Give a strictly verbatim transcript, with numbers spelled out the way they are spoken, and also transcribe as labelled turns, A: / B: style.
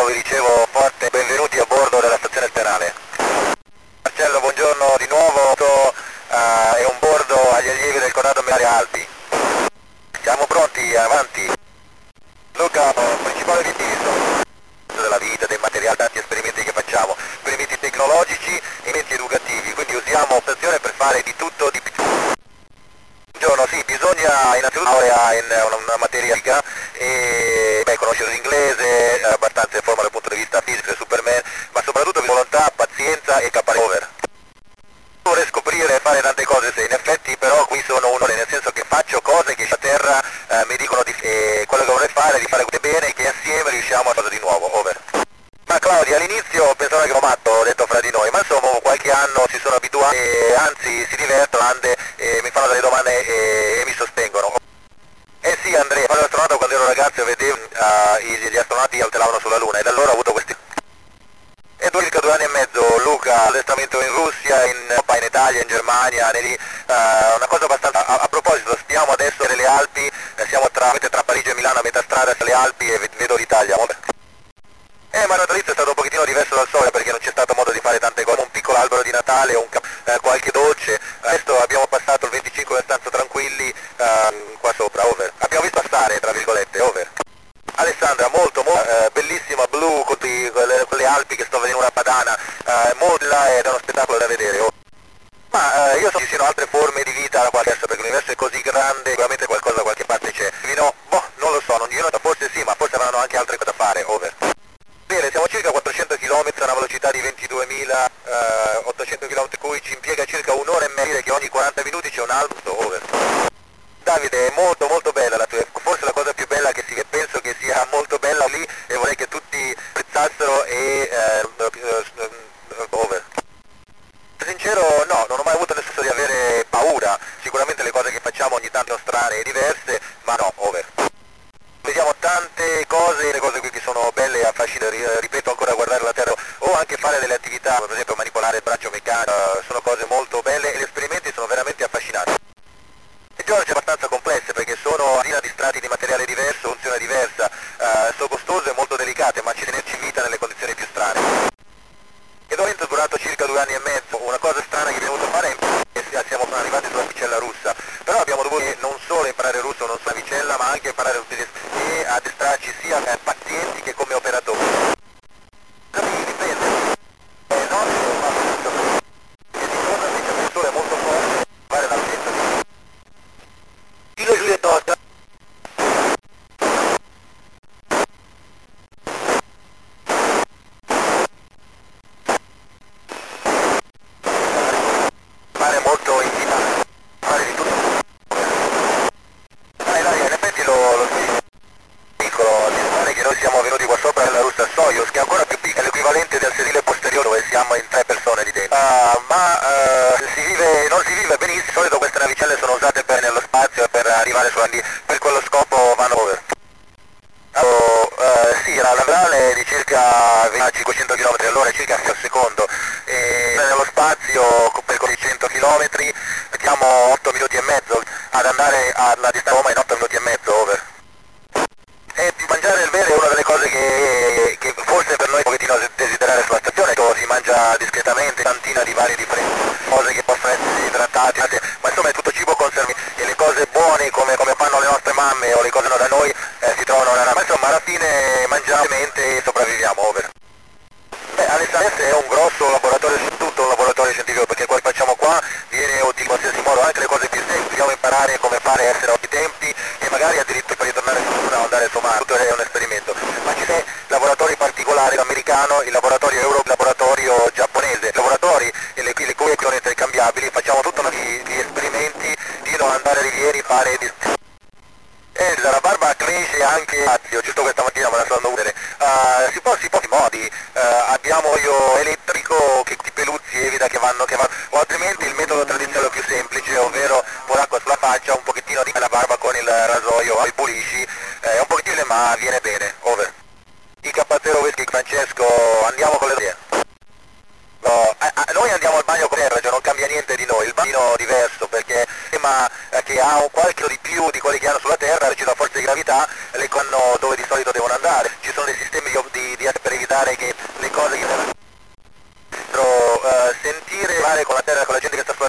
A: vi ricevo forte benvenuti a bordo della stazione sterale. Marcello, buongiorno di nuovo, uh, è un bordo agli allievi del Corrado Milare Alpi. Siamo pronti, avanti. Luca, principale obiettivo della vita, dei materiali, tanti esperimenti che facciamo, esperimenti tecnologici e esperimenti educativi, quindi usiamo stazione per fare di tutto di più. Buongiorno, sì, bisogna innanzitutto laurea in una, una materia fisica e beh, conoscere l'inglese, abbastanza in forma dal punto di vista fisico e Superman, ma soprattutto volontà, pazienza e capacità over. Vorrei scoprire e fare tante cose, se in effetti però qui sono uno, nel senso che faccio cose che a terra eh, mi dicono di eh, quello che vorrei fare, di fare bene e che assieme riusciamo a fare di nuovo, over. Ma Claudia, all'inizio pensavo che ero matto, ho detto fra di noi, ma insomma qualche anno si sono abituati e anzi si divertono, ande, e mi fanno delle domande e, e mi sostengono. Eh sì Andrea, quando ero astronauta, quando ero ragazzo vedevo uh, gli astronauti altelavano sulla Luna e da allora ho avuto questi... E dopo circa due anni e mezzo Luca, addestramento in Russia, in Europa, in Italia, in Germania, nei, uh, una cosa abbastanza... A, a proposito, stiamo adesso nelle Alpi, eh, siamo tra, tra Parigi e Milano a metà strada sulle Alpi e vedo l'Italia. Eh, ma il natalizio è stato un pochettino diverso dal solito perché non c'è stato modo di fare tante cose, un piccolo albero di Natale, un, eh, qualche dolce, adesso abbiamo passato il venticinque in stanza tranquilli eh, qua sopra, over. Abbiamo visto passare, tra virgolette, over. Alessandra, molto, molto, eh, bellissima, blu, con, di, con, le, con le Alpi che sto vedendo una padana, eh, molto là ed è uno spettacolo da vedere, over. Ma eh, io so che ci siano altre forme di vita alla quale perché l'universo è così grande, sicuramente qualcosa da qualche parte c'è. No, boh, non lo so, non, io non, forse sì, ma forse avranno anche altre cose da fare, over. Bene, siamo circa a quattrocento chilometri a una velocità di ventiduemilaottocento chilometri cui ci impiega circa un'ora e mezza, che ogni quaranta minuti c'è un alto, over. Davide, è molto molto bella la tua, forse la cosa più bella che si, penso che sia molto bella lì e vorrei che tutti apprezzassero e eh, over. Sincero no, non ho mai avuto nel senso di avere paura, sicuramente le cose che facciamo ogni tanto sono strane e diverse, ma no, over. Vediamo tante cose, le cose qui che sono belle e affascinanti, ripeto ancora, guardare la Terra o anche fare delle attività, per esempio manipolare il braccio meccanico, sono cose molto belle e gli esperimenti sono veramente affascinanti. Le giornate abbastanza complesse perché sono di strati di materiale diverso, funzione diversa, uh, sono costose e molto delicate, ma ci tenerci in vita nelle condizioni più strane. Il momento è durato circa due anni e mezzo, una cosa strana che abbiamo dovuto fare è che siamo arrivati sulla vicella russa, però abbiamo dovuto non solo imparare russo, non solo la vicella, ma anche imparare a utilizzare e addestrarci sia come pazienti che come operatori. Dipende, eh, no, ma e di cosa invece il sole è molto forte, fare l'altezza di... Giro giù e tosta. Fare molto in vita, fare di tutto. Dai, dai, in effetti lo, lo piccolo, di fare che noi siamo venuti qua sopra nella russa Soyuz, che è ancora più piccola, l'equivalente del sedile posteriore dove siamo in tre persone lì dentro. Uh, ma uh, si vive, non si vive benissimo, di solito queste navicelle sono usate per nello spazio e per arrivare sulla lì, per quello scopo vanno over. Allora, uh, sì, la laterale è di circa cinquecento chilometri all'ora, circa al secondo, e nello spazio per cento chilometri mettiamo otto minuti e mezzo, ad andare alla distanza Roma in otto minuti e mezzo, over. E mangiare il bere è una delle cose che, che forse per noi è un pochettino desiderare sulla stazione, si mangia discretamente, tantina di vari differenti cose che possono essere idratate, ma insomma è tutto cibo conservato e le cose buone come, come fanno le nostre mamme o le cose no da noi eh, si trovano nella... ma insomma alla fine mangiamo e sopravviviamo, over. Beh, Alessandria è un grosso laboratorio, tutto un laboratorio scientifico, perché quello che facciamo qua viene utile in qualsiasi modo, anche le cose più semplici, dobbiamo imparare come fare a essere a tempi e magari addirittura per ritornare su Luna o andare su Marte, tutto è un esperimento. Ma ci sono laboratori particolari, l'americano, il laboratorio euro, il laboratorio giapponese, i laboratori e le, le cui sono intercambiabili, facciamo tutta una di, di esperimenti, di non andare a rivieri, fare... Di... Eh, la barba cresce anche, giusto questa mattina me la sto andando a vedere, uh, si può, si può in modi, uh, abbiamo io elettrico che ti peluzzi evita che vanno, che vanno, o altrimenti il metodo tradizionale più semplice, ovvero po' d'acqua sulla faccia, un pochettino di la barba con il rasoio, poi pulisci, eh, un pochettino ma viene bene, over. I K zero Whisky Francesco, andiamo con le due. No, eh, eh, noi andiamo al bagno con terra, cioè non cambia niente di noi, il bagno è diverso perché ma eh, che ha un qualche di più di quelli che hanno sulla terra, ci dà forza di gravità, le hanno dove di solito devono andare, ci sono dei sistemi di, di, di per evitare vorrei che le cose che uh, sentire con la terra, con la gente che sta